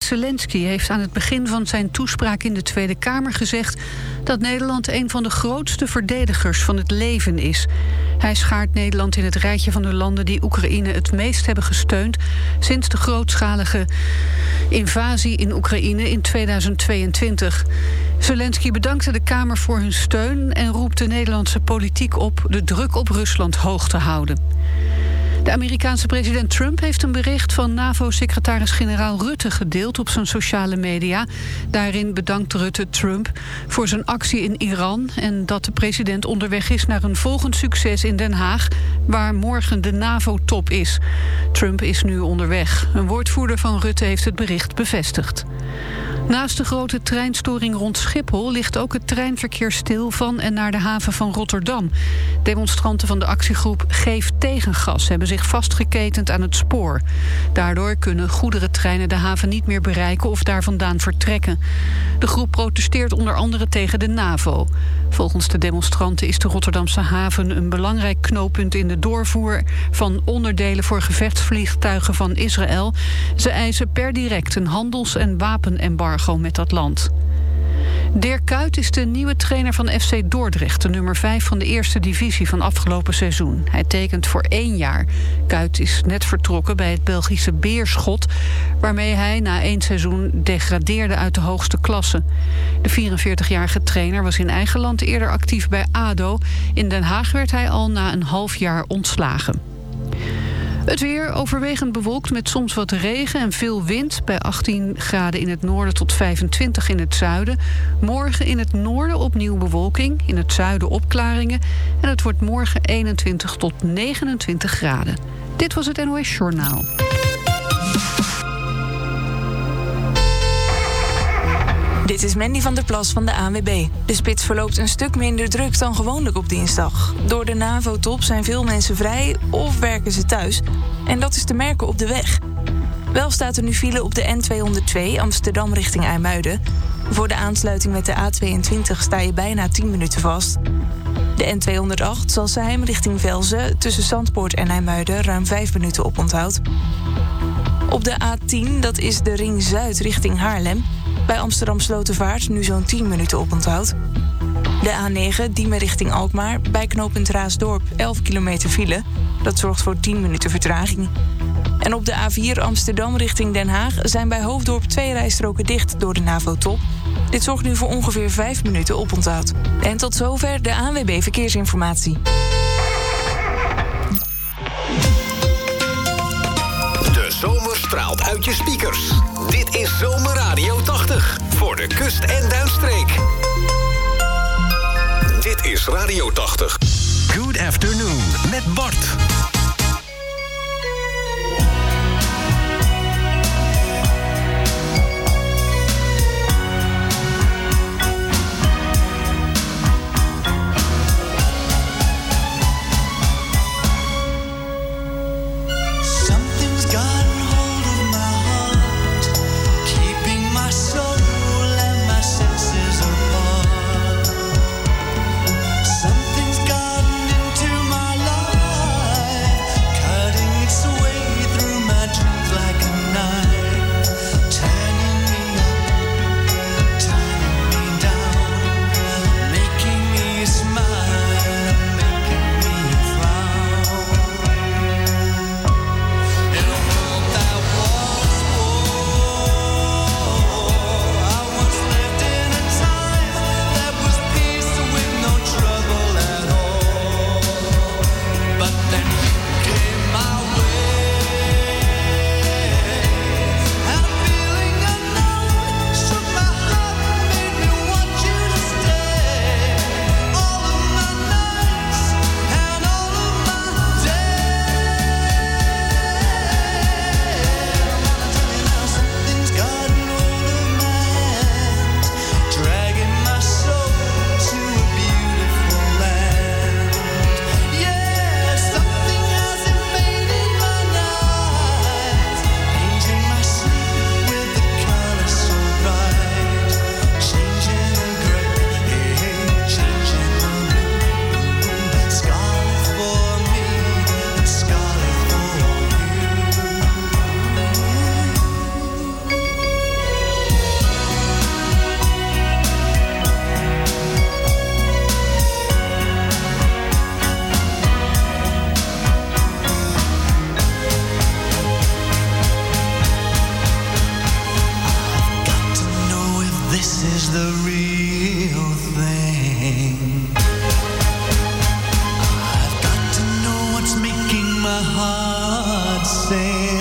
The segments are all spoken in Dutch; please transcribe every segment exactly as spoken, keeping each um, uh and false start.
Zelensky heeft aan het begin van zijn toespraak in de Tweede Kamer gezegd dat Nederland een van de grootste verdedigers van het leven is. Hij schaart Nederland in het rijtje van de landen die Oekraïne het meest hebben gesteund sinds de grootschalige invasie in Oekraïne in tweeduizend tweeëntwintig. Zelensky bedankte de Kamer voor hun steun en roept de Nederlandse politiek op de druk op Rusland hoog te houden. De Amerikaanse president Trump heeft een bericht van NAVO-secretaris-generaal Rutte gedeeld op zijn sociale media. Daarin bedankt Rutte Trump voor zijn actie in Iran en dat de president onderweg is naar een volgend succes in Den Haag, waar morgen de NAVO-top is. Trump is nu onderweg. Een woordvoerder van Rutte heeft het bericht bevestigd. Naast de grote treinstoring rond Schiphol ligt ook het treinverkeer stil van en naar de haven van Rotterdam. Demonstranten van de actiegroep Geef Tegengas hebben zich vastgeketend aan het spoor. Daardoor kunnen goederentreinen de haven niet meer bereiken of daar vandaan vertrekken. De groep protesteert onder andere tegen de NAVO. Volgens de demonstranten is de Rotterdamse haven een belangrijk knooppunt in de doorvoer van onderdelen voor gevechtsvliegtuigen van Israël. Ze eisen per direct een handels- en wapenembargo met dat land. Dirk Kuyt is de nieuwe trainer van F C Dordrecht, de nummer vijf van de eerste divisie van afgelopen seizoen. Hij tekent voor één jaar. Kuyt is net vertrokken bij het Belgische Beerschot, waarmee hij na één seizoen degradeerde uit de hoogste klasse. De vierenveertigjarige trainer was in eigen land eerder actief bij A D O. In Den Haag werd hij al na een half jaar ontslagen. Het weer overwegend bewolkt met soms wat regen en veel wind. Bij achttien graden in het noorden tot vijfentwintig in het zuiden. Morgen in het noorden opnieuw bewolking. In het zuiden opklaringen. En het wordt morgen eenentwintig tot negenentwintig graden. Dit was het N O S Journaal. Dit is Mandy van der Plas van de A N W B. De spits verloopt een stuk minder druk dan gewoonlijk op dinsdag. Door de NAVO-top zijn veel mensen vrij of werken ze thuis. En dat is te merken op de weg. Wel staat er nu file op de N tweehonderdtwee Amsterdam richting IJmuiden. Voor de aansluiting met de A tweeëntwintig sta je bijna tien minuten vast. De N tweehonderdacht Zalsheim richting Velzen tussen Zandpoort en IJmuiden ruim vijf minuten oponthoud. Op de A tien, dat is de Ring Zuid richting Haarlem. Bij Amsterdam Slotervaart nu zo'n tien minuten oponthoud. De A negen, Diemen richting Alkmaar. Bij knooppunt Raasdorp elf kilometer file. Dat zorgt voor tien minuten vertraging. En op de A vier Amsterdam richting Den Haag zijn bij Hoofddorp twee rijstroken dicht door de NAVO-top. Dit zorgt nu voor ongeveer vijf minuten oponthoud. En tot zover de A N W B Verkeersinformatie. De zomer straalt uit je speakers. Dit is Zomerradio tachtig voor de kust en duinstreek. Dit is Radio tachtig. Good afternoon met Bart. Something's gotten into my life. this is the real thing. I've got to know what's making my heart sing.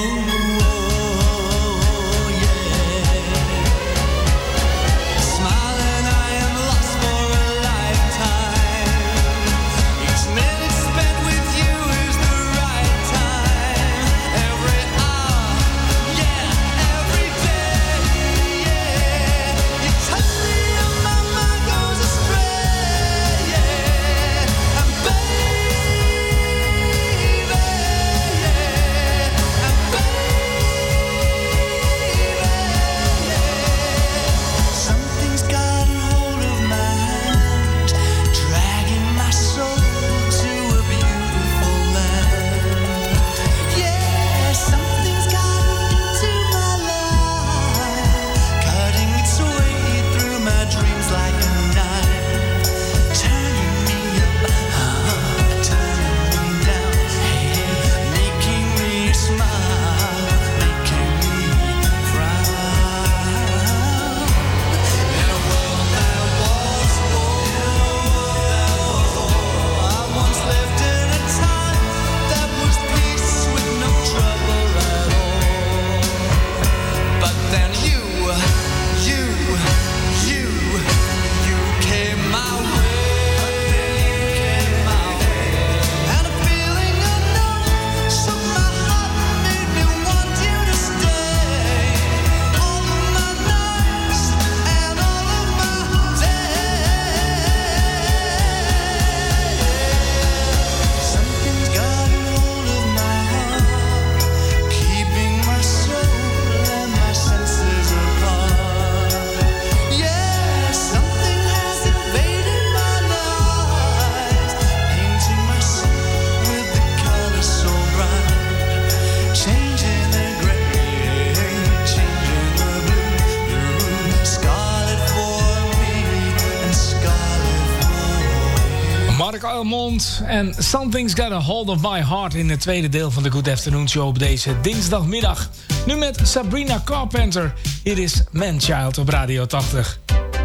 En Something's Got a Hold of My Heart in het tweede deel van de Good Afternoon Show op deze dinsdagmiddag. Nu met Sabrina Carpenter. Hier is Manchild op Radio tachtig.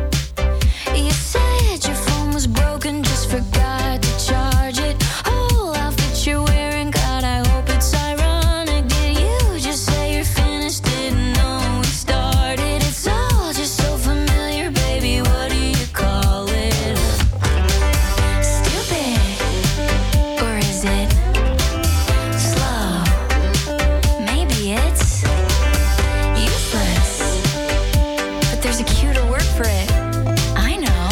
You said your phone was broken, just forgot to charge it. Whole outfit you're wearing, God, I hope it's ironic. Did you just say you're finished? Didn't know we started. It's all just so familiar, baby. What do you call it? Stupid. Or is it slow? Maybe it's useless. But there's a cuter word for it. I know.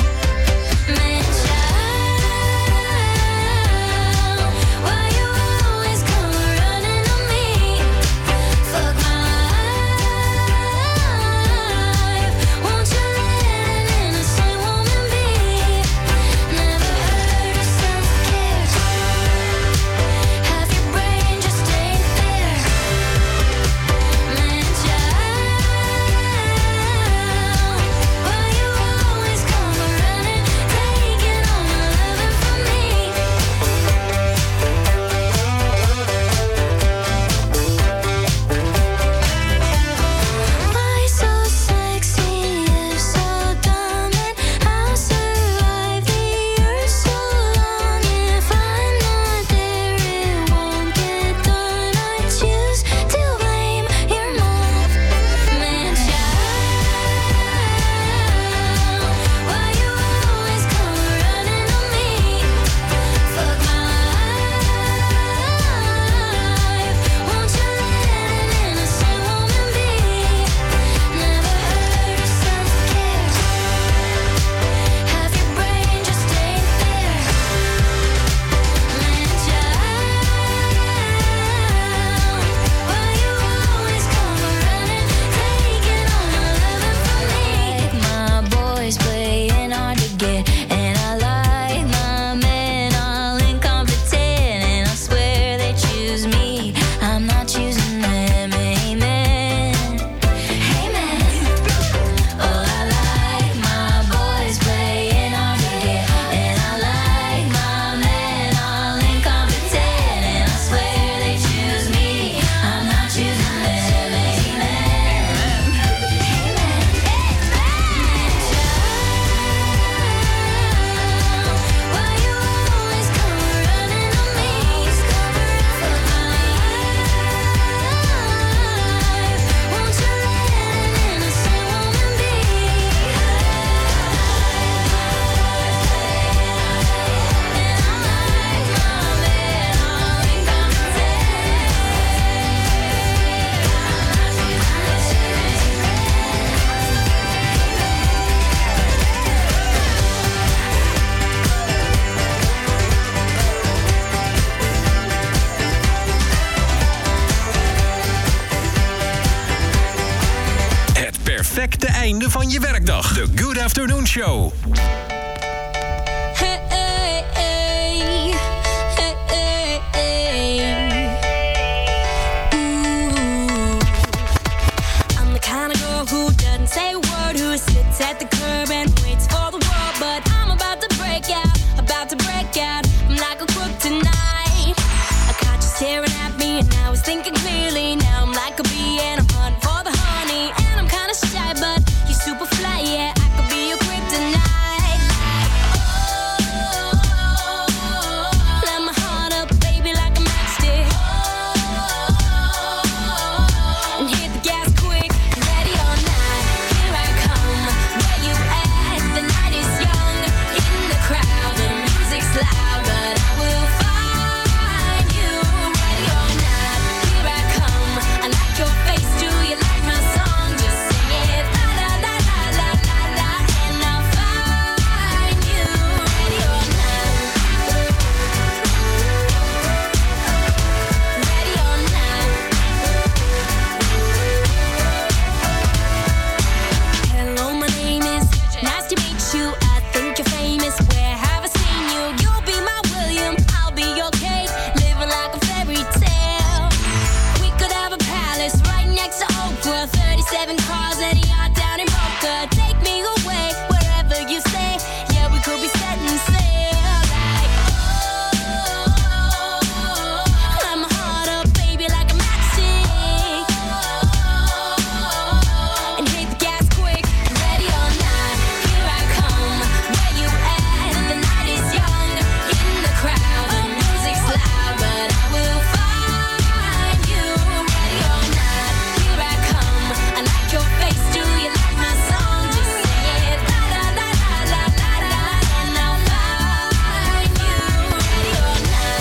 perfecte einde van je werkdag. De Good Afternoon Show. Hey, hey, hey. Hey, hey, hey. Ooh. I'm the kind of girl who doesn't say a word, who sits at the curb and waits for the world. But I'm about to break out, about to break out. I'm like a crook tonight. I caught you staring at me and I was thinking clearly. Now I'm like a bee and I'm hunting for the honey. And I'm kinda shy, but you're super fly, yeah. I could be your kryptonite. Light my heart up, baby, like a matchstick. And hit the gas quick, ready or not. Here I come, where you at? The night is young, in the crowd. The music's loud, but I will find you. Ready or not, here I come. I like your face, do you like my song? Just sing it, la la la la la la la, and I'll find you. Ready or not, ready or not. Hello, my name is. Nice to meet you. I think you're famous. Where have I seen you? You'll be my William. I'll be your Kate. Living like a fairy tale. We could have a palace right next to Oprah. thirty-seven cars at a yacht down in Boca. Take me away wherever you say. Yeah, we could be setting sail. Like, oh, light my heart up, baby, like a matchstick. And hit the gas quick, ready or not. Here I come, where you at? The night is young, in the crowd. The music's loud, but I will find you. Ready or not, here I come. I like your face, do you like my song? Just sing it, la la la la la la la, and I'll find you. Ready or not,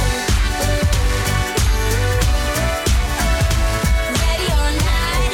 ready or not,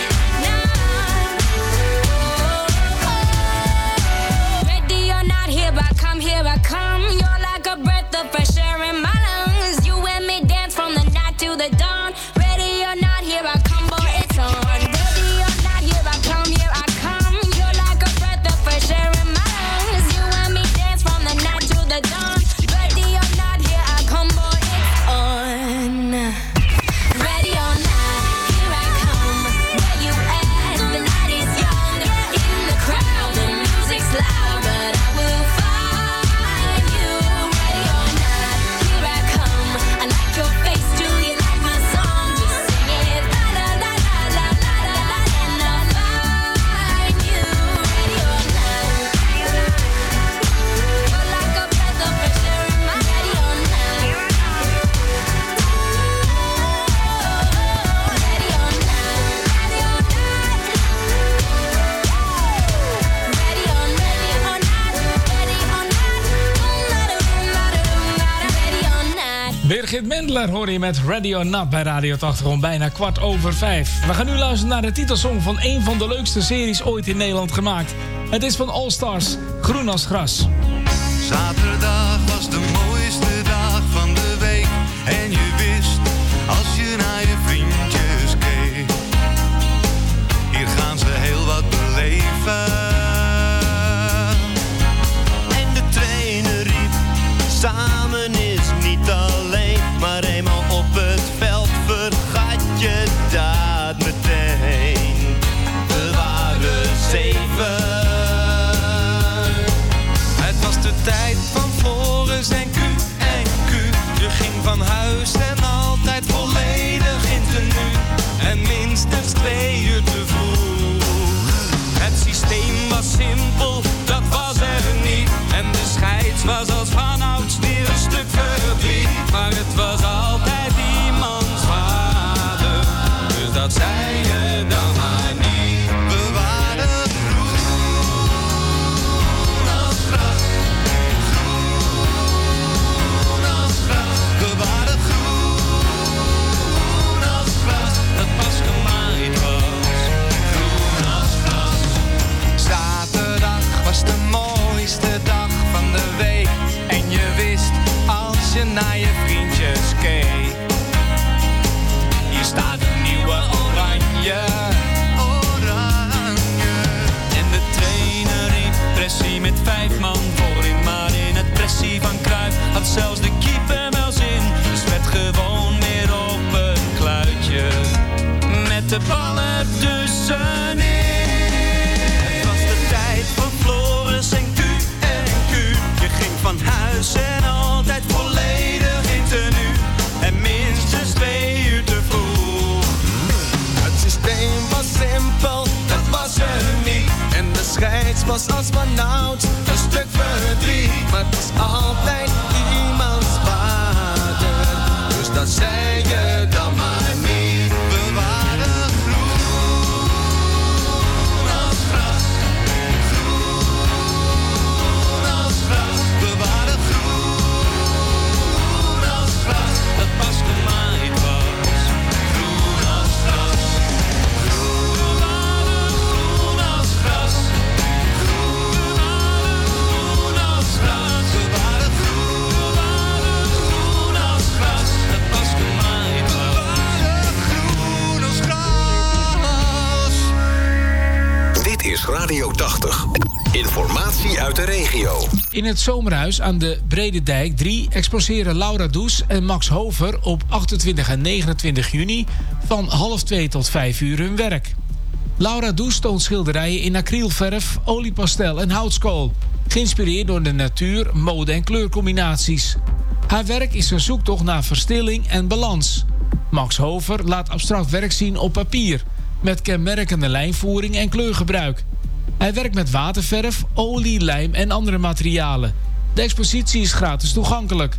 not. Ready or not, here I come, here I come. You're like a breath of fresh air in my lungs. You and me dance from the night to the dawn. Ready or not, here I come, boy, it's on. Ready or not, here I come, here I come. You're like a breath of fresh air in my lungs. You and me dance from the night to the dawn. Ready or not, here I come, boy, it's on. Ready or not, here I come. Where you at? The night is young, in the crowd. The music's loud, but I will find you. Ready or not, here I come. I like your face, do you like my song? Just sing it, la la la la la la la, and I'll find you. Ready or not, you're like a breath of fresh air in my. Ready or not, ready or not, ready or not, ready or not, ready or not. Birgit Mendler hoor je met Ready or Not bij Radio tachtig om bijna kwart over vijf. We gaan nu luisteren naar de titelsong van een van de leukste series ooit in Nederland gemaakt. Het is van All Stars, Groen als gras. Zaterdag was de mooiste dag van de week. En je wist, als je naar je vriendjes keek, hier gaan ze heel wat beleven. En de trainer riep, samen is niet alleen. Maar eenmaal op het veld vergat je dat meteen. We waren zeven. Het was de tijd van Floris en Q en Q. Je ging van huis en altijd volledig in tenue. En minstens twee uur te vroeg. Het systeem was simpel, dat was er niet. En de scheids was als vanouds weer een stuk verdriet. Maar het was altijd iemands vader. Dus dat zei je dan maar niet. We waren groen was astronaut, een stuk verdriet. Maar het was altijd iemands vader. Dus dat zei je dan maar niet. We waren groen als gras. Groen als gras. We waren groen als gras. Dat pas gemaaid was. Groen als gras. Groen, we waren groen als gras. Groen, we waren groen als gras. We waren groen, we waren groen als gras. Dat pas gemaaid was. We waren groen als gras. Dit is Radio tachtig. Informatie uit de regio. In het Zomerhuis aan de Brede Dijk drie exposeren Laura Does en Max Hover op achtentwintig en negenentwintig juni van half twee tot vijf uur hun werk. Laura Does toont schilderijen in acrylverf, oliepastel en houtskool, geïnspireerd door de natuur, mode en kleurcombinaties. Haar werk is een zoektocht naar verstilling en balans. Max Hover laat abstract werk zien op papier, met kenmerkende lijnvoering en kleurgebruik. Hij werkt met waterverf, olie, lijm en andere materialen. De expositie is gratis toegankelijk.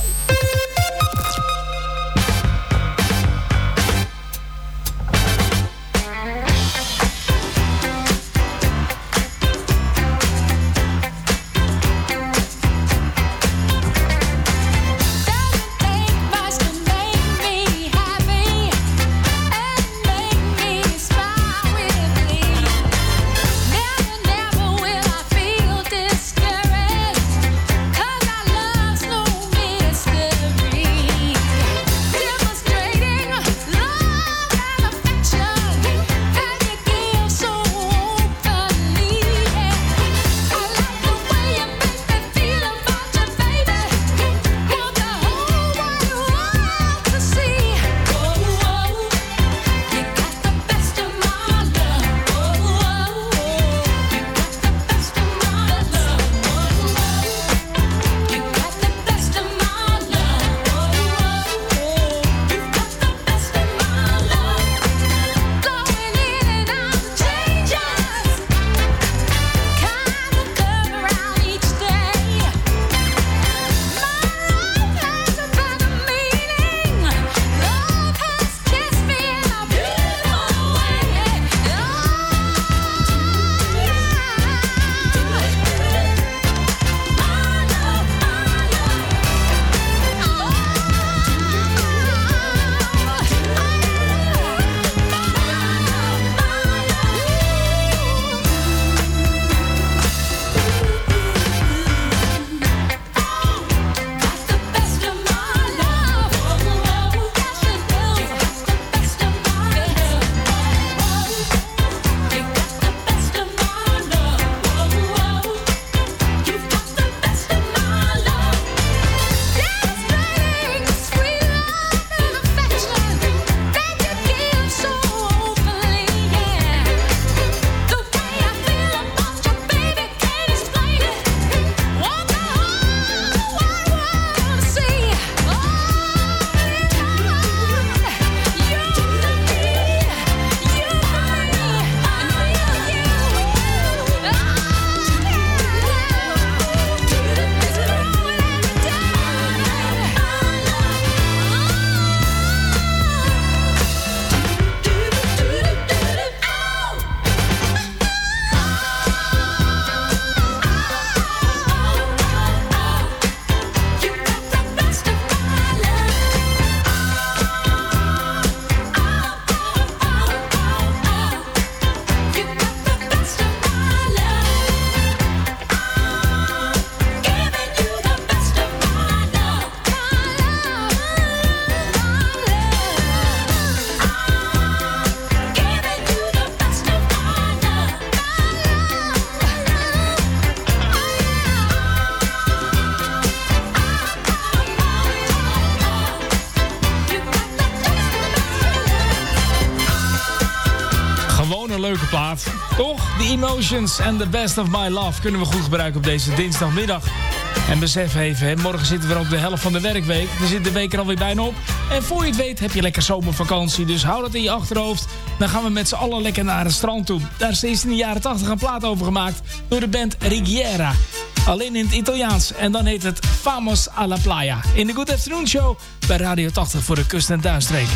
leuke plaat. Toch? The Emotions and the Best of My Love kunnen we goed gebruiken op deze dinsdagmiddag. En besef even, hè, morgen zitten we weer op de helft van de werkweek. Dan zit de week er alweer bijna op. En voor je het weet heb je lekker zomervakantie. Dus hou dat in je achterhoofd. Dan gaan we met z'n allen lekker naar het strand toe. Daar is in de jaren tachtig een plaat over gemaakt door de band Rigiera. Alleen in het Italiaans. En dan heet het Vamos a la Playa. In de Good Afternoon Show bij Radio tachtig voor de Kust- en Duinstreek.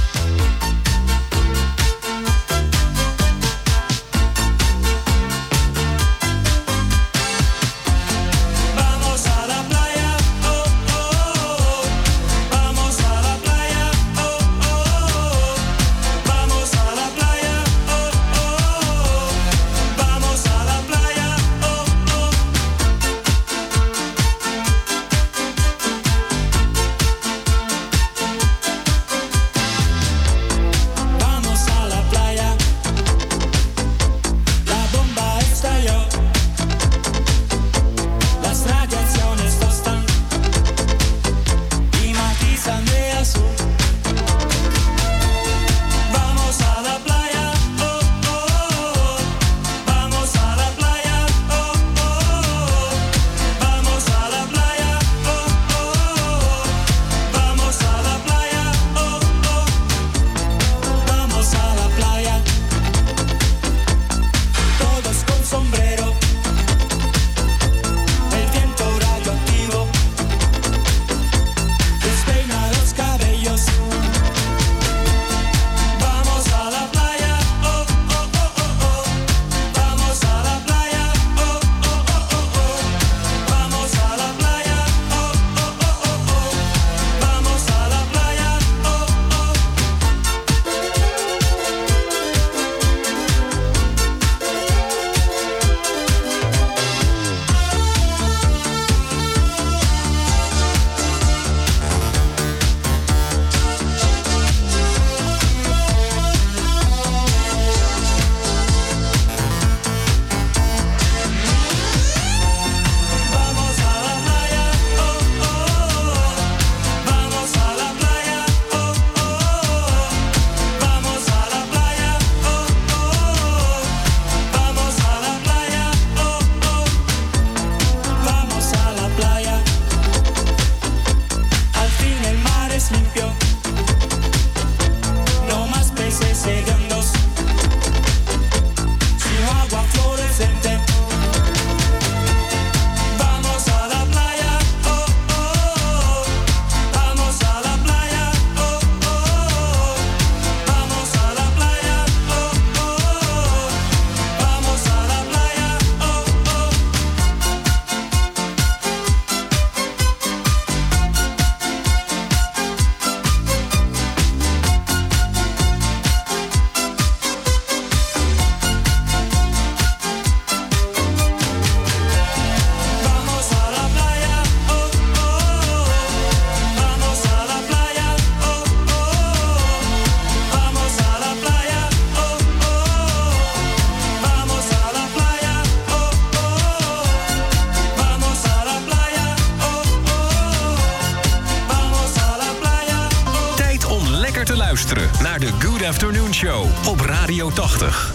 Naar de Good Afternoon Show op Radio tachtig.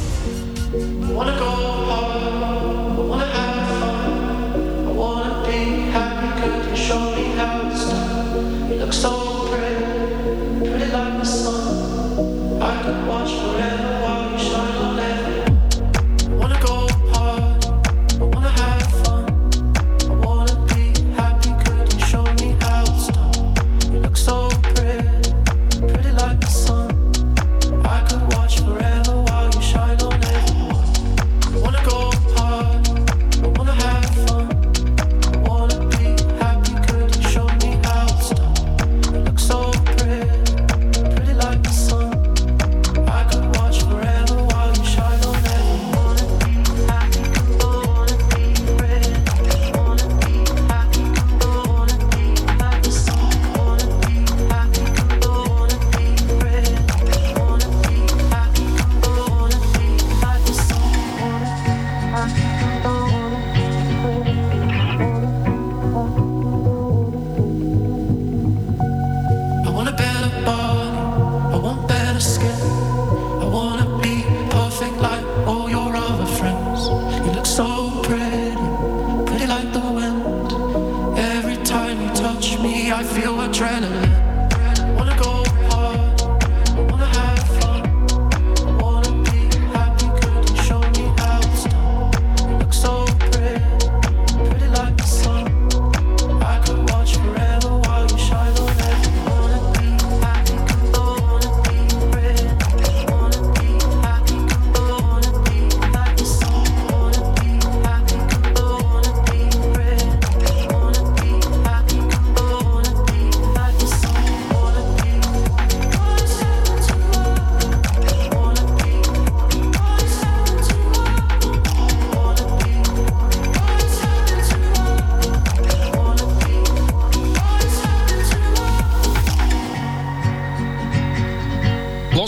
Watch forever while you shine on it.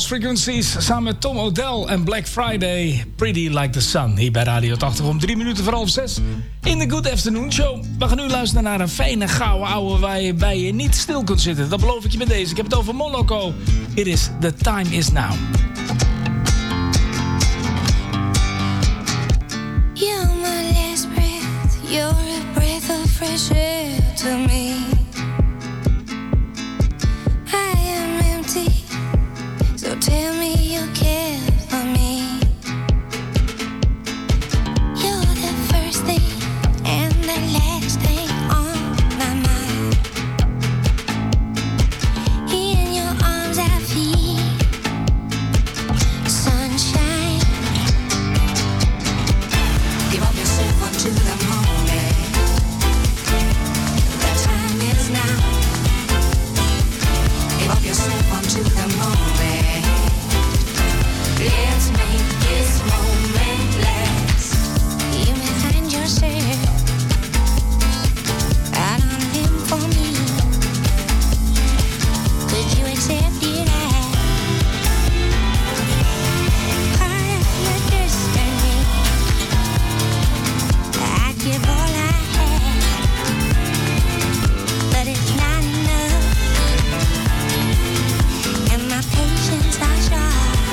Lost Frequencies samen met Tom Odell en Black Friday. Pretty Like the Sun. Hier bij Radio tachtig om drie minuten voor half zes. In de Good Afternoon Show. We gaan nu luisteren naar een fijne gouden ouwe waar je bij je niet stil kunt zitten. Dat beloof ik je met deze. Ik heb het over Moloko. It is The Time Is Now. You're my last breath. You're a breath of fresh air to me. Tell me you care for me. You're the first thing and the last thing on my mind. In your arms I feel sunshine. Give up yourself unto the moment. The time is now. Give up yourself unto the moment. Let's make this moment last. You may find yourself out on a limb for me. Could you accept it as part of your destiny? I'd give all I have, but it's not enough, and my patience are short.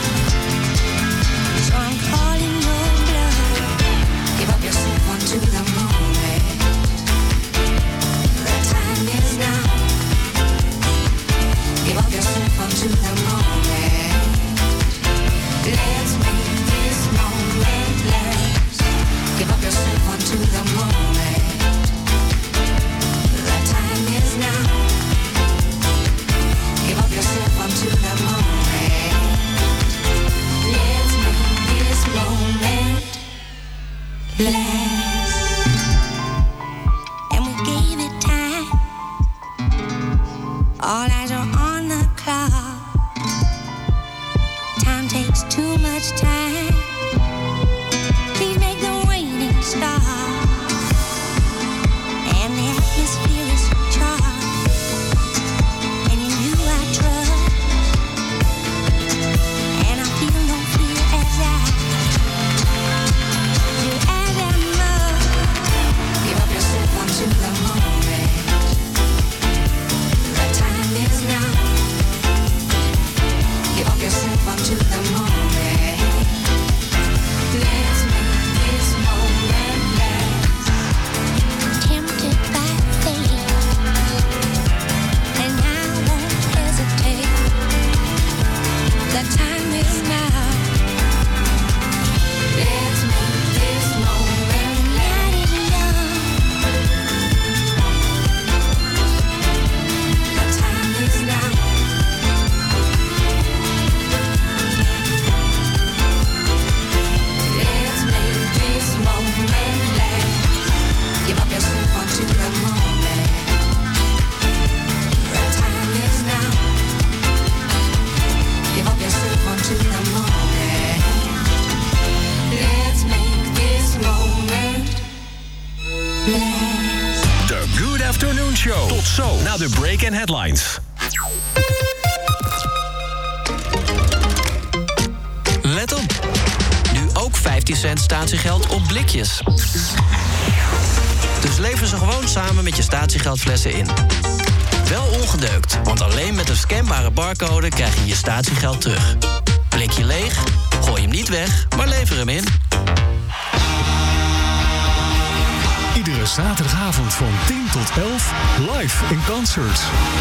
I'm calling your bluff. Give up yourself unto the moment. The time is now. Give up yourself unto the moment. Let's make this moment last. Give up yourself unto the moment. The time is now. Give up yourself unto the moment. Let's make this moment last. And we gave it time. All eyes are on the clock. Time takes too much time. Please make the waiting stop. And the atmosphere is charged. And in you I trust. And I feel no fear as I do as I must. Give up yourself unto the moment. The time is now. Give up yourself unto the moment. Let's make this moment last. Tempted by fate, and I won't hesitate. The time is now. Let's make this moment let it know. The time is now. Let's make this moment last. Give up yourself unto the moment. The time is now. Give up yourself unto the moment. Let's make this moment last. The Good Afternoon Show. Tot zo na de break en headlines. Let op. Nu ook vijftien cent statiegeld op blikjes. Dus lever ze gewoon samen met je statiegeldflessen in. Wel ongedeukt, want alleen met een scanbare barcode krijg je je statiegeld terug. Blikje leeg? Gooi hem niet weg, maar lever hem in. Iedere zaterdagavond van tien tot elf live in concert.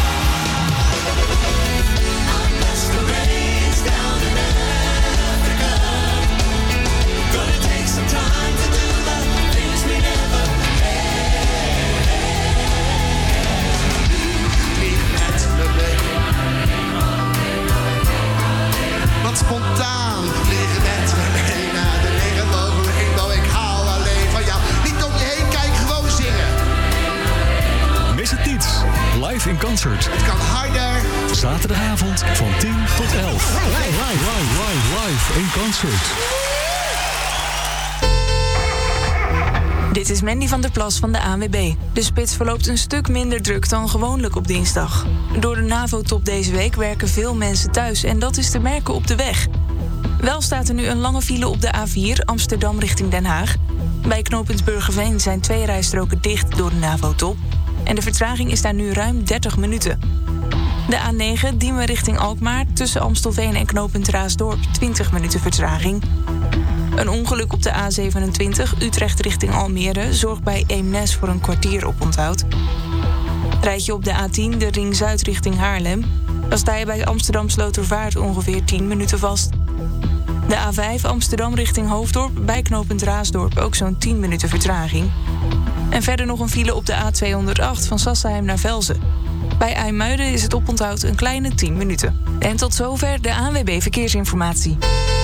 Wat spontaan liggen met me mee naar de regenboog overheen. Ik hou alleen van jou. Niet om je heen kijken, gewoon zingen. Mis het niet. Live in concert. Het kan harder. Zaterdagavond van tien tot elf. Live, live, live, live in concert. Dit is Mandy van der Plas van de A N W B. De spits verloopt een stuk minder druk dan gewoonlijk op dinsdag. Door de NAVO-top deze week werken veel mensen thuis en dat is te merken op de weg. Wel staat er nu een lange file op de A vier Amsterdam richting Den Haag. Bij knooppunt Burgerveen zijn twee rijstroken dicht door de NAVO-top. En de vertraging is daar nu ruim dertig minuten. De A negen Diemen richting Alkmaar tussen Amstelveen en knooppunt Raasdorp twintig minuten vertraging. Een ongeluk op de A zevenentwintig Utrecht richting Almere zorgt bij Eemnes voor een kwartier op onthoud. Rijd je op de A tien de Ring Zuid richting Haarlem, dan sta je bij Amsterdam Slotervaart ongeveer tien minuten vast. De A vijf Amsterdam richting Hoofddorp bij knooppunt Raasdorp ook zo'n tien minuten vertraging. En verder nog een file op de A tweehonderdacht van Sassenheim naar Velzen. Bij IJmuiden is het oponthoud een kleine tien minuten. En tot zover de A N W B Verkeersinformatie.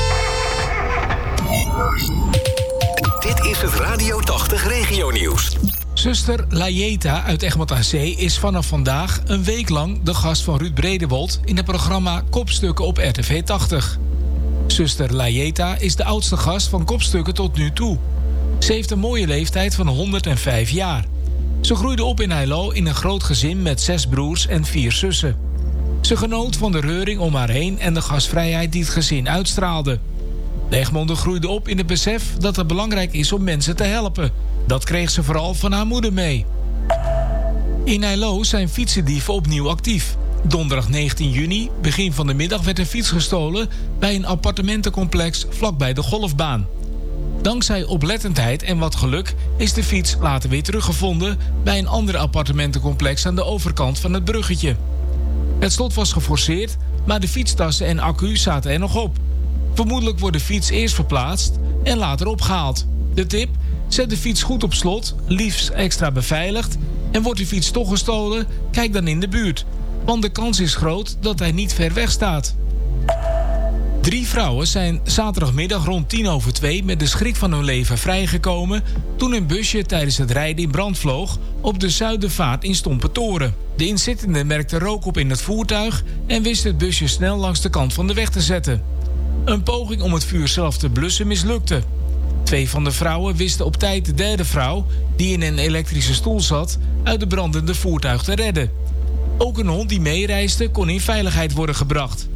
Dit is het Radio tachtig Regionieuws. Zuster Lajeta uit Egmond aan Zee is vanaf vandaag een week lang de gast van Ruud Bredewold in het programma Kopstukken op R T V tachtig. Zuster Lajeta is de oudste gast van Kopstukken tot nu toe. Ze heeft een mooie leeftijd van honderdvijf jaar. Ze groeide op in Heilo in een groot gezin met zes broers en vier zussen. Ze genoot van de reuring om haar heen en de gastvrijheid die het gezin uitstraalde. De Egmonde groeide op in het besef dat het belangrijk is om mensen te helpen. Dat kreeg ze vooral van haar moeder mee. In Heilo zijn fietsendieven opnieuw actief. Donderdag negentien juni, begin van de middag, werd een fiets gestolen bij een appartementencomplex vlakbij de golfbaan. Dankzij oplettendheid en wat geluk is de fiets later weer teruggevonden bij een ander appartementencomplex aan de overkant van het bruggetje. Het slot was geforceerd, maar de fietstassen en accu zaten er nog op. Vermoedelijk wordt de fiets eerst verplaatst en later opgehaald. De tip: zet de fiets goed op slot, liefst extra beveiligd. En wordt de fiets toch gestolen, kijk dan in de buurt. Want de kans is groot dat hij niet ver weg staat. Drie vrouwen zijn zaterdagmiddag rond tien over twee met de schrik van hun leven vrijgekomen toen een busje tijdens het rijden in brand vloog op de Zuidervaart in Stompentoren. De inzittenden merkten rook op in het voertuig en wisten het busje snel langs de kant van de weg te zetten. Een poging om het vuur zelf te blussen mislukte. Twee van de vrouwen wisten op tijd de derde vrouw, die in een elektrische stoel zat, uit het brandende voertuig te redden. Ook een hond die meereisde kon in veiligheid worden gebracht.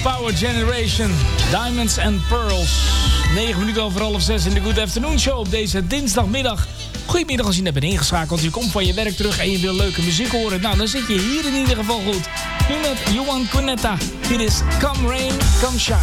Power Generation, Diamonds and Pearls. negen minuten over half zes in de Good Afternoon Show op deze dinsdagmiddag. Goedemiddag als je net bent ingeschakeld. Je komt van je werk terug en je wil leuke muziek horen. Nou, dan zit je hier in ieder geval goed. Nu met Johan Cuneta. Dit is Come Rain, Come Shine.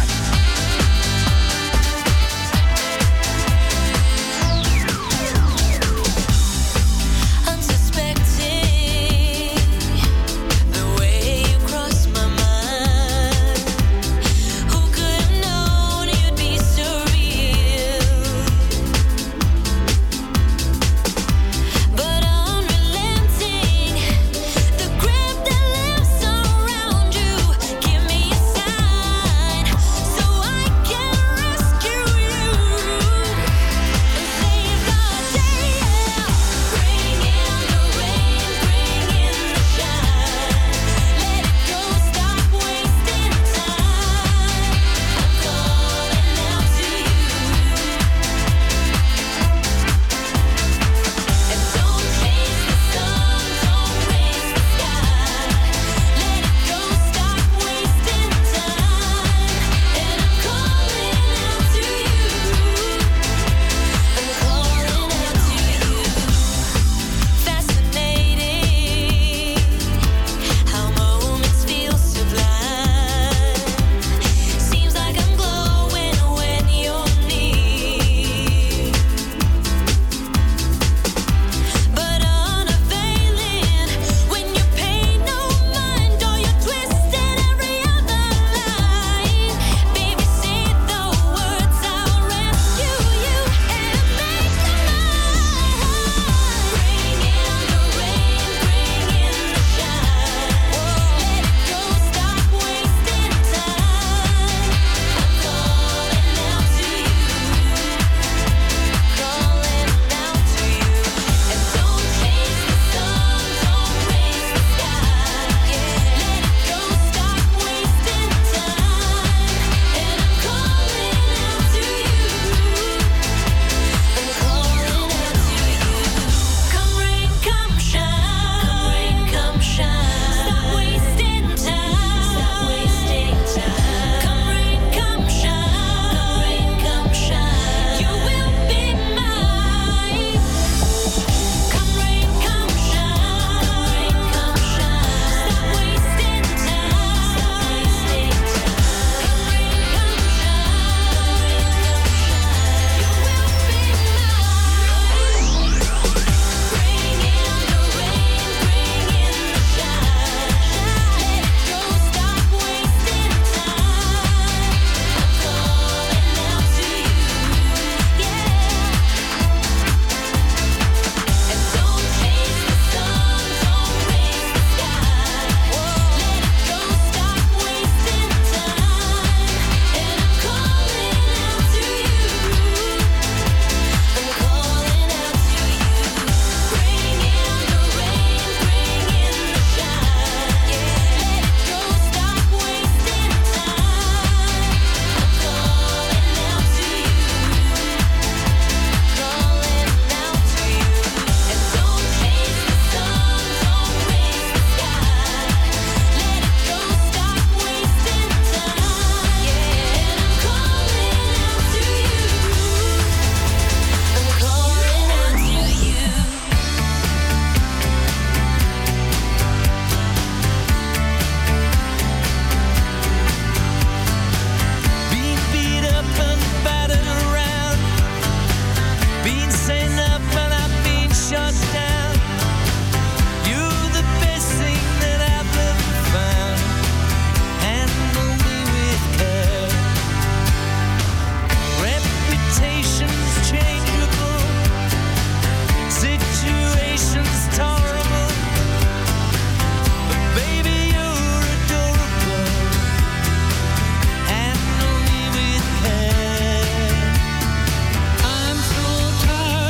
I'm so tired.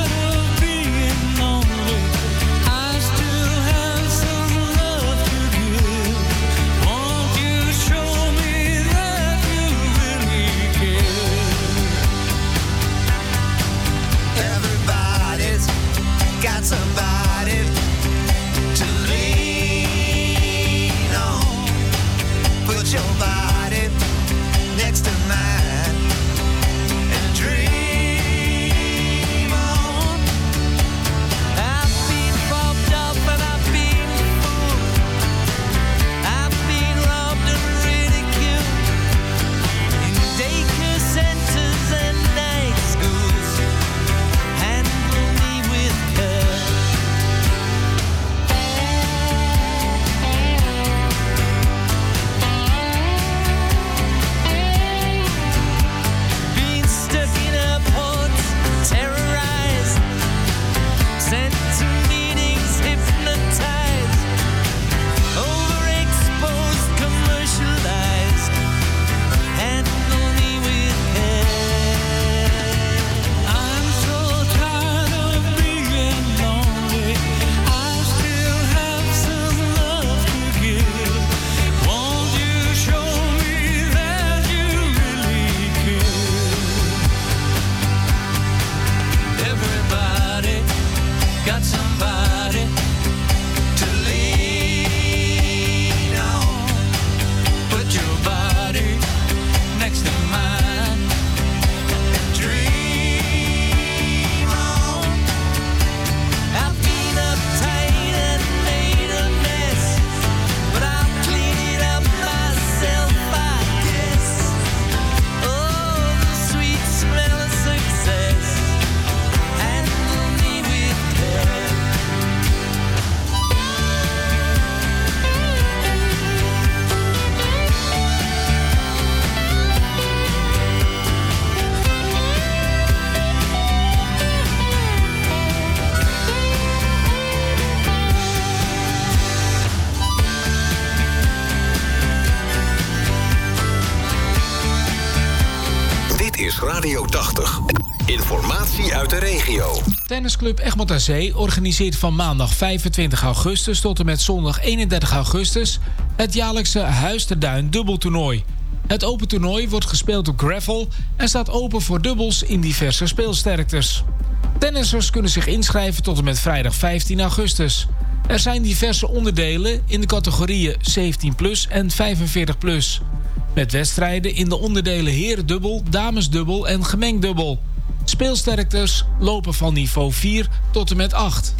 uit de regio. Tennisclub Egmond aan Zee organiseert van maandag vijfentwintig augustus tot en met zondag eenendertig augustus het jaarlijkse Huis ter Duin dubbeltoernooi. Het open toernooi wordt gespeeld op gravel en staat open voor dubbels in diverse speelsterktes. Tennissers kunnen zich inschrijven tot en met vrijdag vijftien augustus. Er zijn diverse onderdelen in de categorieën zeventien plus en vijfenveertig plus. Met wedstrijden in de onderdelen herendubbel, damesdubbel en gemengdubbel. Speelsterktes lopen van niveau vier tot en met acht.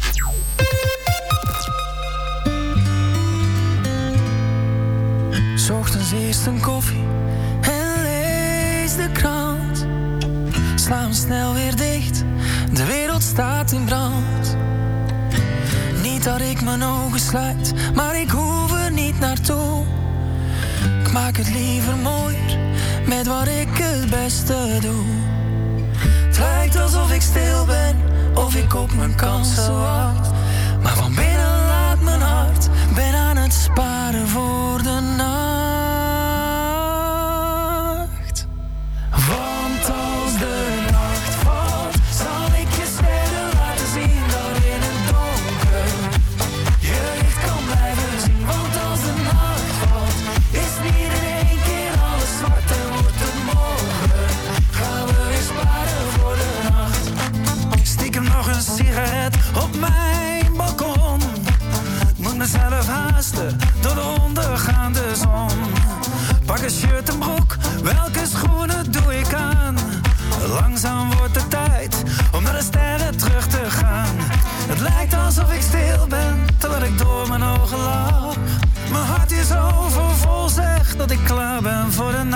'S Ochtends eerst een koffie en lees de krant. Sla hem snel weer dicht, de wereld staat in brand. Niet dat ik mijn ogen sluit, maar ik hoef er niet naartoe. Ik maak het liever mooier met wat ik het beste doe. Het lijkt alsof ik stil ben, of ik op mijn kansen wacht. Maar van binnen laat mijn hart, ben aan het sparen voor de nacht. Want als de nacht valt, zal ik je sterren laten zien dat in het donker je licht kan blijven zien. Want als de nacht valt, is niet in één keer alles zwart en wordt het morgen. Gaan we weer sparen voor de nacht. Stiekem nog een sigaret op mijn balkon. Moet mezelf haasten door de ondergaande zon. Pak een shirt en broek, welke schoenen doe ik aan? Langzaam wordt het tijd om naar de sterren terug te gaan. Het lijkt alsof ik stil ben, terwijl ik door mijn ogen lach. Mijn hart is overvol, zegt dat ik klaar ben voor de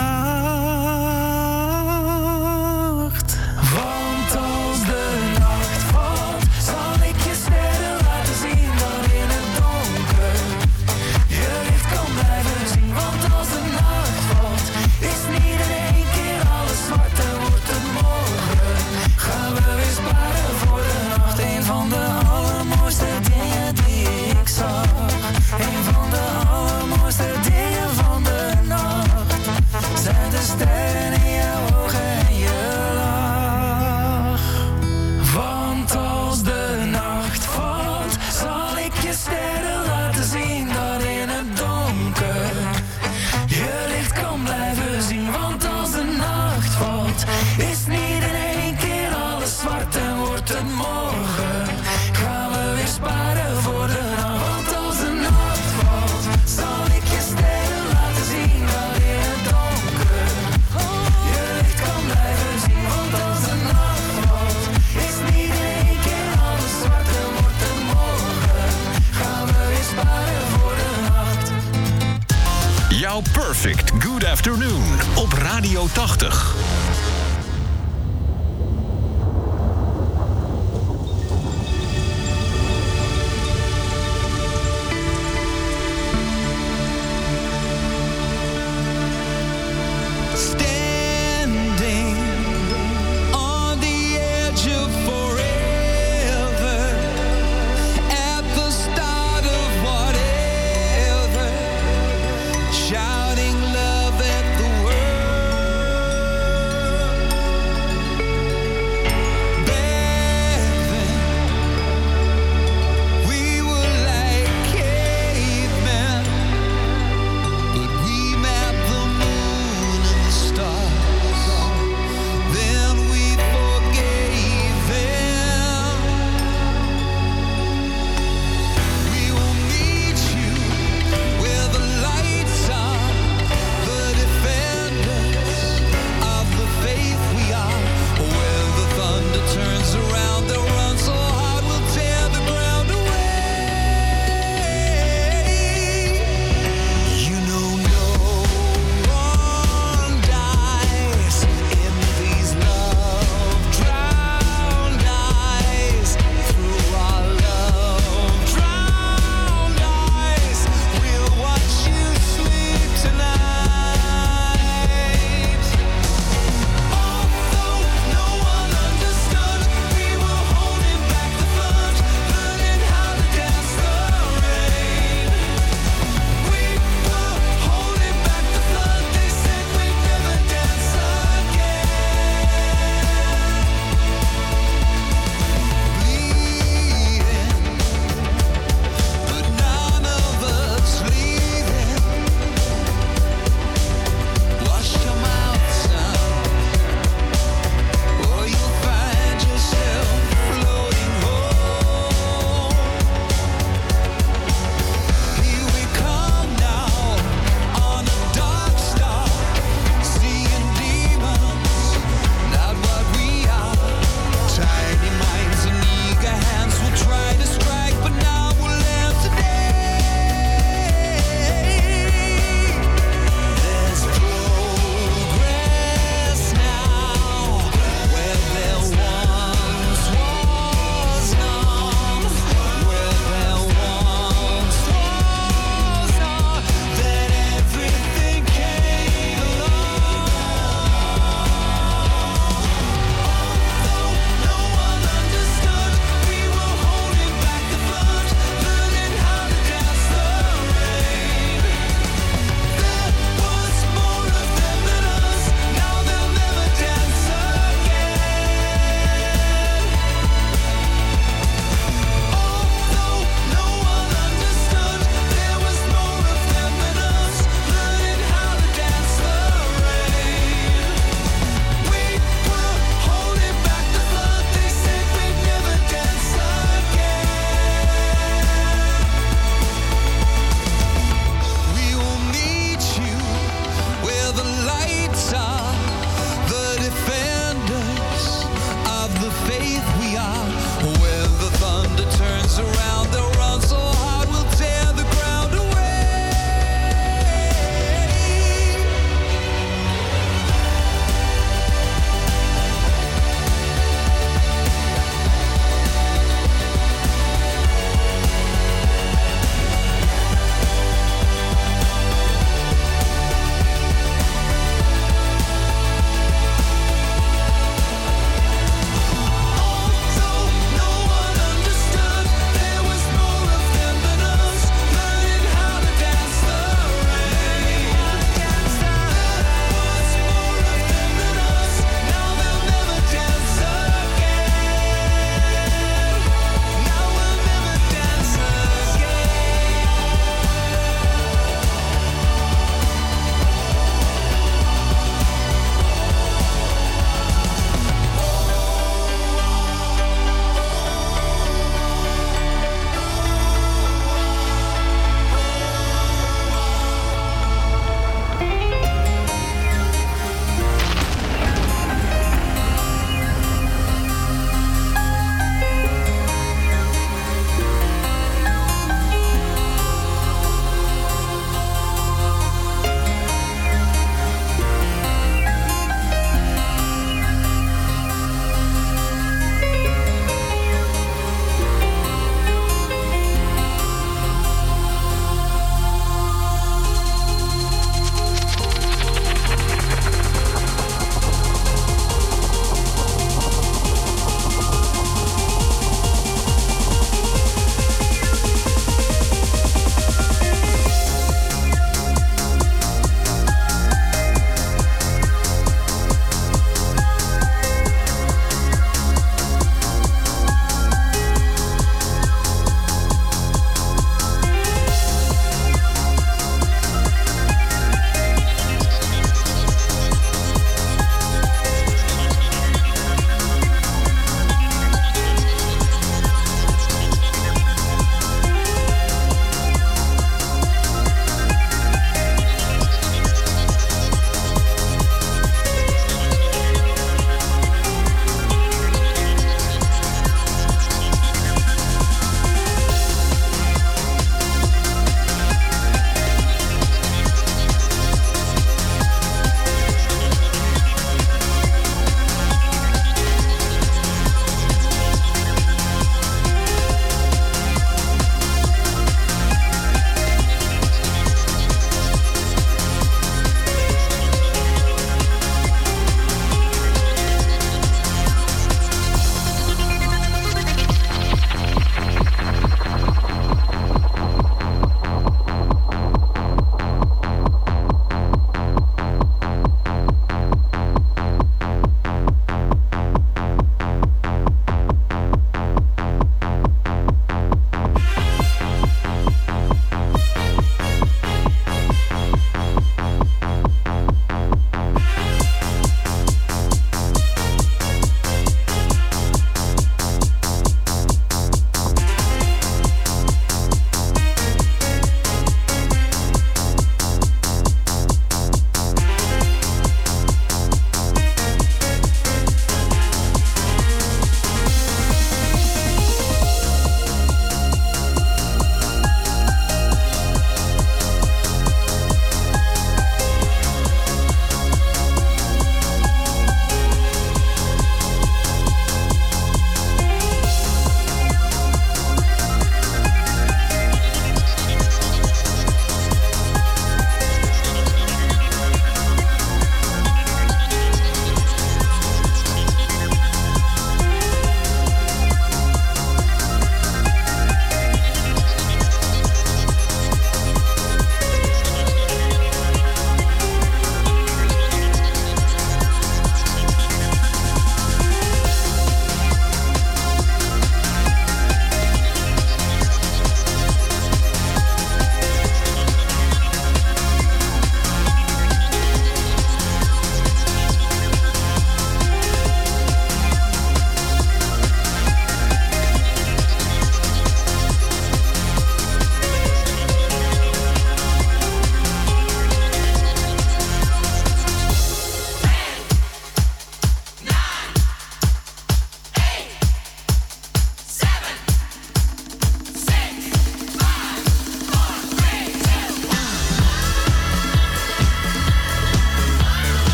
nacht. Want als de nacht valt, zal ik je sterren laten zien dat in het donker je licht kan blijven zien. Want als de nacht valt, is niet in één keer alles zwart en wordt het morgen. Gaan we weer sparen voor de nacht. Een van de allermooiste dingen die ik zag. Een van de allermooiste dingen van de nacht zijn de sterren in jouw ogen en je lach. Want als de nacht valt, zal ik je sterren laten zien dat in het donker je licht kan blijven zien. Want als de nacht valt, is niet in één keer alles zwart en wordt het morgen. Gaan we weer sparen voor de nacht. Want als de nacht valt, zal ik je sterren laten zien dat in het donker je licht kan blijven zien. Want als de nacht valt, is niet in één keer alles zwart en wordt het morgen. Gaan we weer sparen voor de nacht. Jouw Perfect Good Afternoon op Radio tachtig.